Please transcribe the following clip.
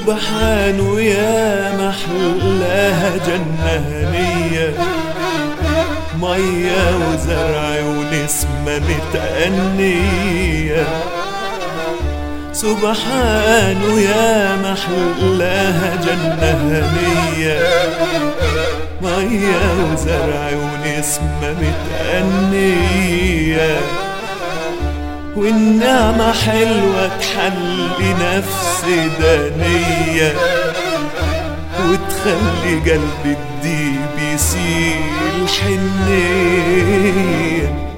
سبحان يا محلاها جنة هنية، مية وزرع ونسمة متأنية. سبحان يا محلاها جنة هنية، مية وزرع ونسمة متأنية. والنعمة حلوة تحلي نفس دنية، وتخلي قلب الديب يسيل حنية.